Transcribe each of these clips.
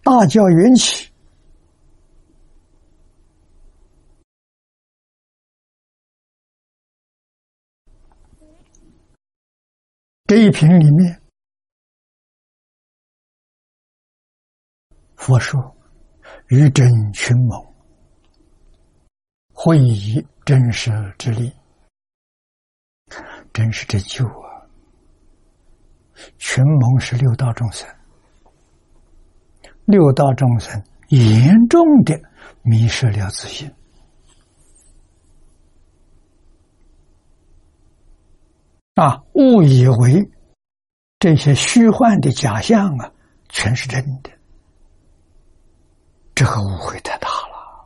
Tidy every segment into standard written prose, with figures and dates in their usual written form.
大教缘起，这一品里面，佛说于真群蒙，会以真实之力，真实之救啊！群蒙是六道众生，六道众生严重的迷失了自信。误以为这些虚幻的假象啊，全是真的，这个误会太大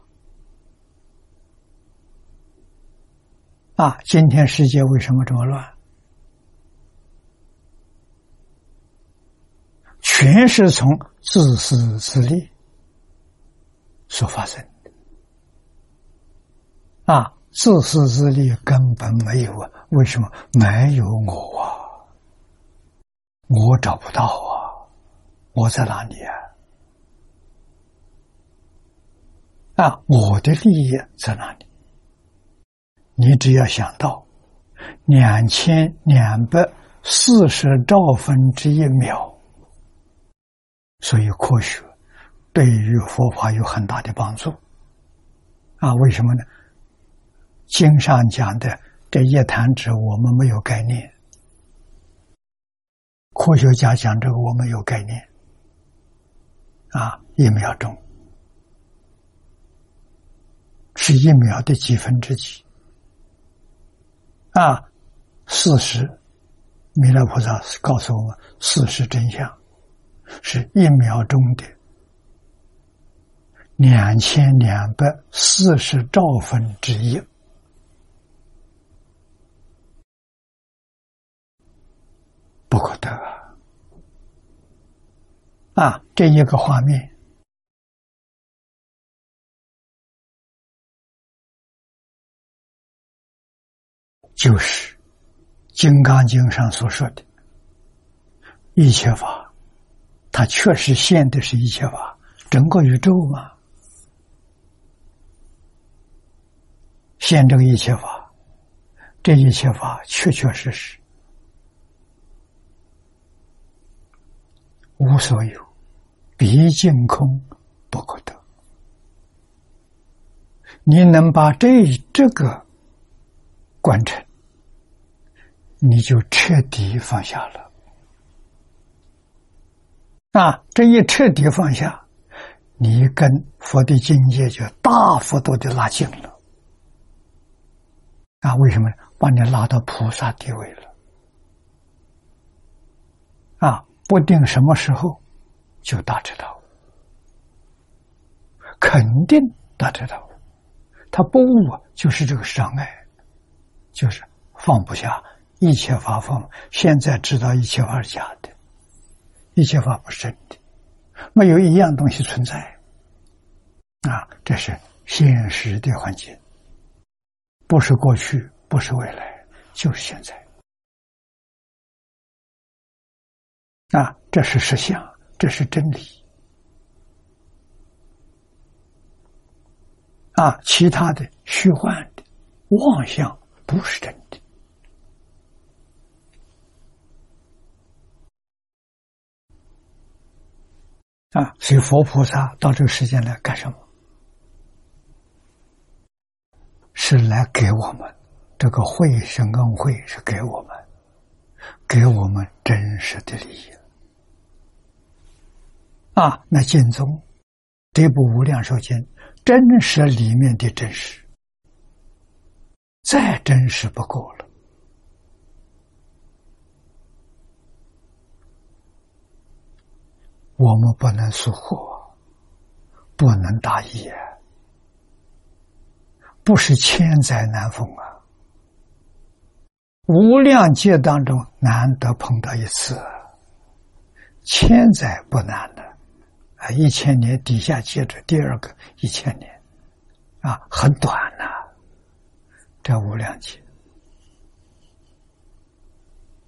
了。今天世界为什么这么乱？全是从自私自利所发生的。自私自利根本没有啊！为什么？没有我啊，我找不到啊，我在哪里啊？我的利益在哪里？你只要想到2240兆分之一秒，所以科学对于佛法有很大的帮助。为什么呢？经上讲的这一弹指我们没有概念，科学家讲这个我们有概念。1秒钟是1秒的几分之几。事实，弥勒菩萨告诉我们，事实真相是1秒钟的2240兆分之一。不可得这一个画面就是《金刚经》上所说的一切法，它确实现的是一切法，整个宇宙嘛，现这个一切法，这一切法确确实实无所有，毕竟空，不可得。你能把这个观成，你就彻底放下了。这一彻底放下，你跟佛的境界就大幅度的拉近了。为什么？把你拉到菩萨地位了。不定什么时候就大知道，肯定大知道。他不悟就是这个障碍，就是放不下一切法放。现在知道一切法是假的，一切法不是真的，没有一样东西存在。这是现实的环境，不是过去，不是未来，就是现在。这是实相，这是真理。其他的虚幻的妄想不是真的。所以佛菩萨到这个世间来干什么？是来给我们这个慧生恩慧，是给我们真实的利益。那净宗这部无量寿经真实里面的真实，再真实不过了。我们不能疏忽，不能大意，不是千载难逢无量劫当中难得碰到一次，千载不难的，1000年底下接着第二个1000年，很短这无量劫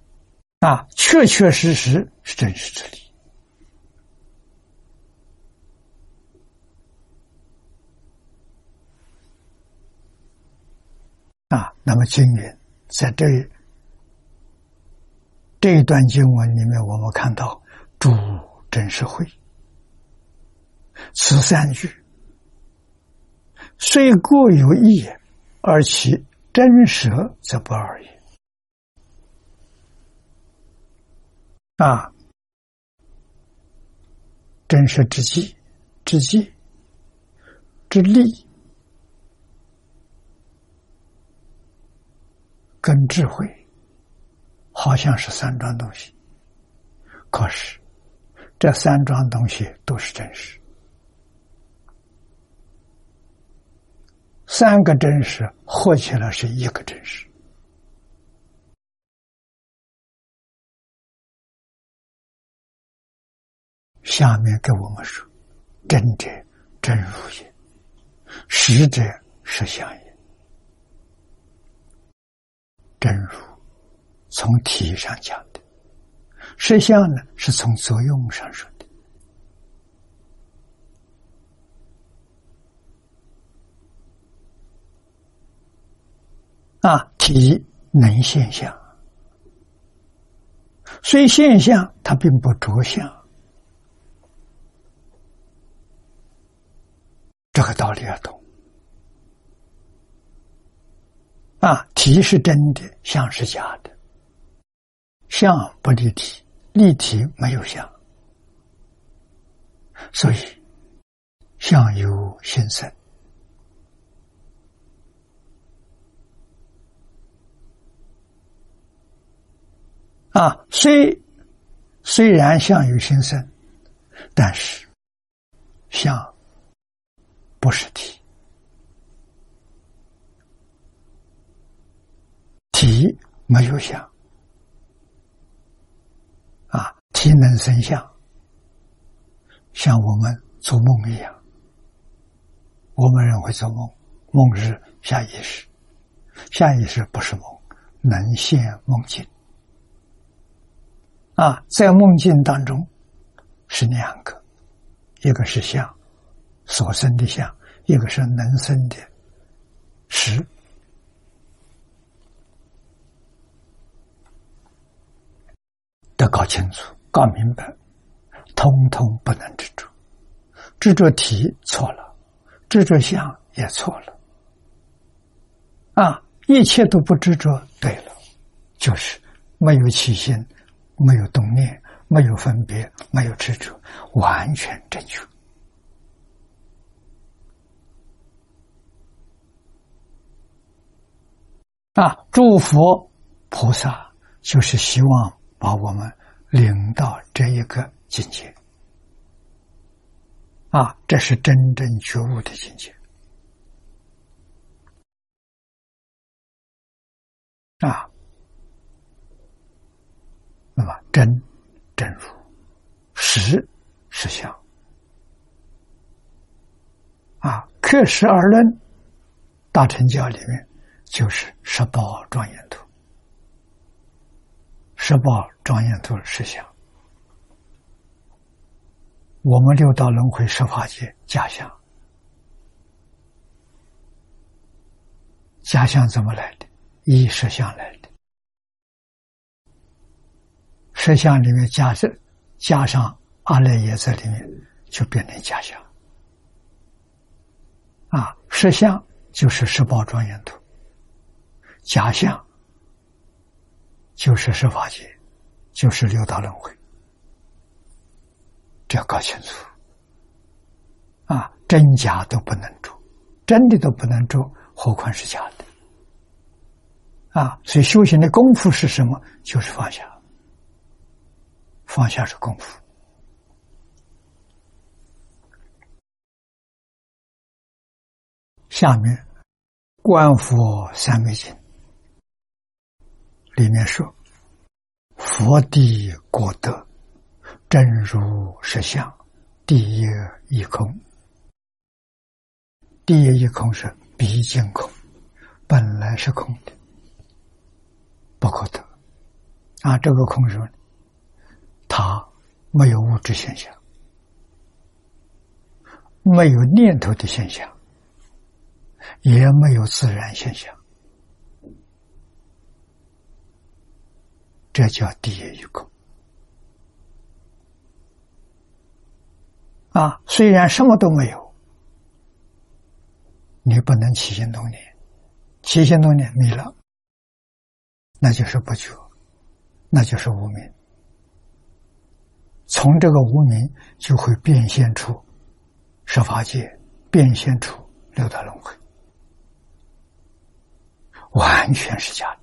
确确实实是真实之理。 那么经云在这一段经文里面，我们看到诸真实慧，此三句虽各有异，而其真实则不二也。真实之际、之际、之力跟智慧，好像是三桩东西，可是这三桩东西都是真实。三个真实合起来是一个真实。下面给我们说，真者真如也，实者实相也。真如从体上讲的，实相呢是从作用上说的。体能现象，虽现象它并不着相，这个道理要懂。体是真的，相是假的，相不立体，立体没有相，所以相由心生。虽然相由心生，但是相不是体，体没有相。体能生相，像我们做梦一样，我们人会做梦，梦是下意识，下意识不是梦，能现梦境。在梦境当中是两个，一个是相，所生的相，一个是能生的识。得搞清楚，搞明白，通通不能执着。执着体错了，执着相也错了。一切都不执着，对了，就是没有起心，没有动念，没有分别，没有执着，完全正确。诸佛菩萨就是希望把我们领到这一个境界。这是真正觉悟的境界。那么真如，实是相。克实而论，大乘教里面就是十报庄严图。十报庄严图是相。我们六道轮回十法界假相，假相怎么来的？依实相来的。实相里面加上阿赖耶在里面，就变成假相。实相就是十报庄严图，假相就是十法界，就是六道轮回。这要搞清楚。真假都不能做，真的都不能做，何况是假的。所以修行的功夫是什么？就是放下。放下是功夫。下面观佛三昧经里面说，佛地果德，真如实相，第一一空。第一一空是毕竟空，本来是空的，不可得。这个空是它没有物质现象，没有念头的现象，也没有自然现象。 这叫第一空。虽然什么都没有，你不能起心动念，起心动念迷了，那就是不觉，那就是无明。从这个无明就会变现出十法界，变现出六道轮回，完全是假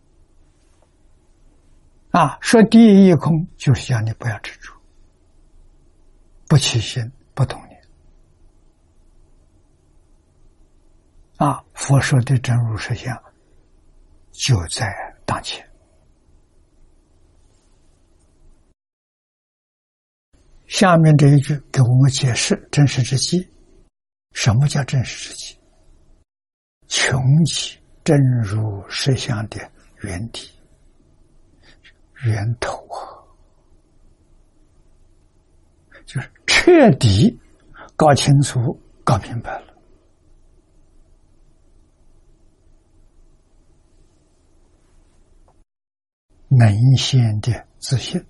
的。说第一空，就是叫你不要执着，不起心，不动念。佛说的真如实相就在当前。下面这一句给我们解释真实之际。什么叫真实之际？穷极真如实相的原底、源头就是彻底搞清楚、搞明白了。能现的自信，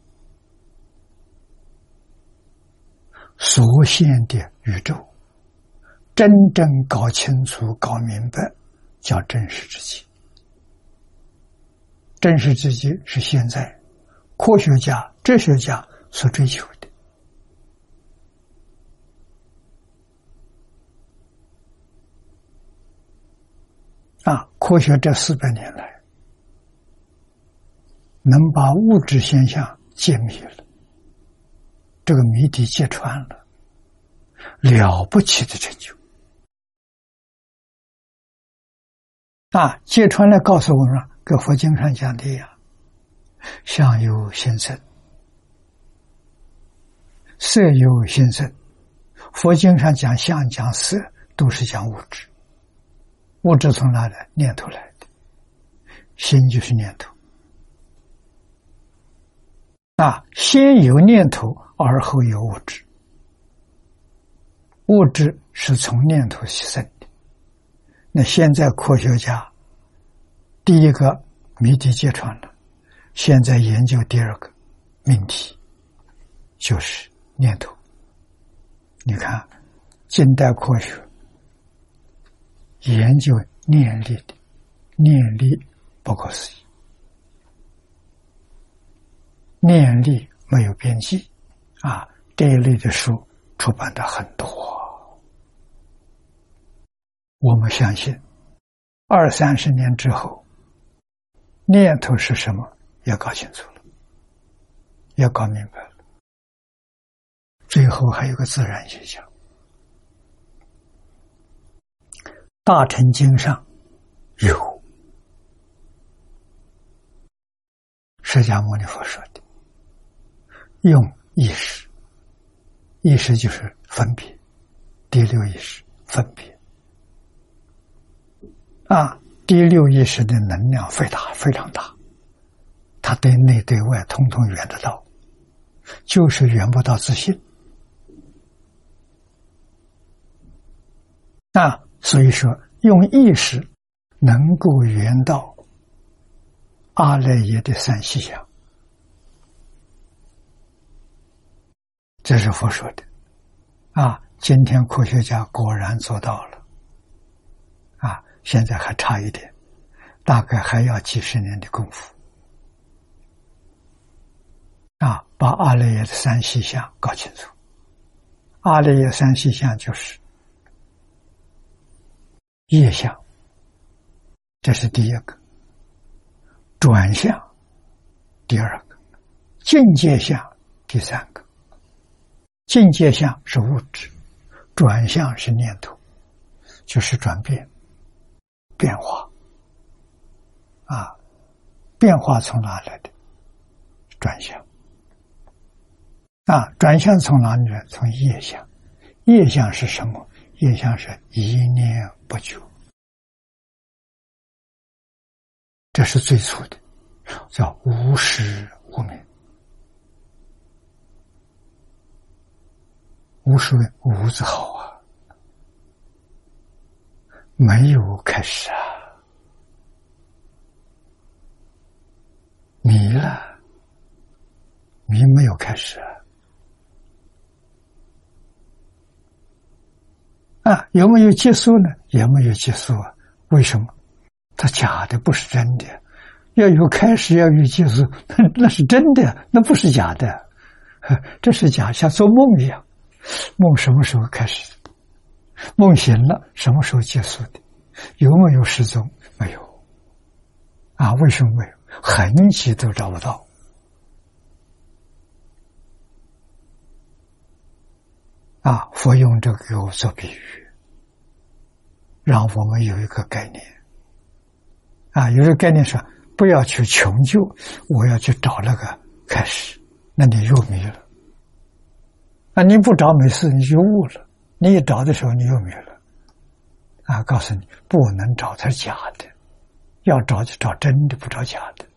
所现的宇宙，真正搞清楚、搞明白，叫真实之际。真实之际是现在科学家、哲学家所追求的。科学这400年来，能把物质现象解密了，这个谜底揭穿了，了不起的成就。揭穿了告诉我们，跟佛经上讲的一样，相由心生，色由心生。佛经上讲相讲色，都是讲物质。物质从哪来？念头来的。心就是念头。先有念头，而后有物质。物质是从念头起生的。那现在科学家第一个谜底揭穿了，现在研究第二个命题，就是念头。你看近代科学研究念力的，念力不可思议，念力没有边际这一类的书出版的很多。我们相信20-30年之后，念头是什么也搞清楚了，也搞明白了。最后还有个自然现象。大乘经上有释迦牟尼佛说的，用意识，意识就是分别，第六意识分别。第六意识的能量非常大，它对内对外通通圆得到，就是圆不到自信。所以说用意识能够圆到阿赖耶的三细相，这是佛说的。今天科学家果然做到了。现在还差一点，大概还要几十年的功夫。把阿赖耶的三细相搞清楚。阿赖耶三细相就是业相，这是第一个；转向，第二个；境界相，第三个。境界相是物质，转向是念头，就是转变、变化。变化从哪来的？转向。转向从哪里来？从业相。业相是什么？业相是一念不久，这是最初的，叫无始无明。无始无字好没有开始迷了， 没有开始啊，有没有结束呢？也没有结束啊。为什么？它假的，不是真的。要有开始，要有结束，那是真的，那不是假的。这是假，像做梦一样。梦什么时候开始的？梦醒了，什么时候结束的？有没有失踪？没有。啊，为什么没有？痕迹都找不到。啊，佛用这个给我做比喻，让我们有一个概念。啊，有个概念是不要去穷究，我要去找那个开始，那你又迷了。啊，你不找没事，你就悟了。你一找的时候，你又迷了。啊，告诉你不能找它假的，要找就找真的，不找假的。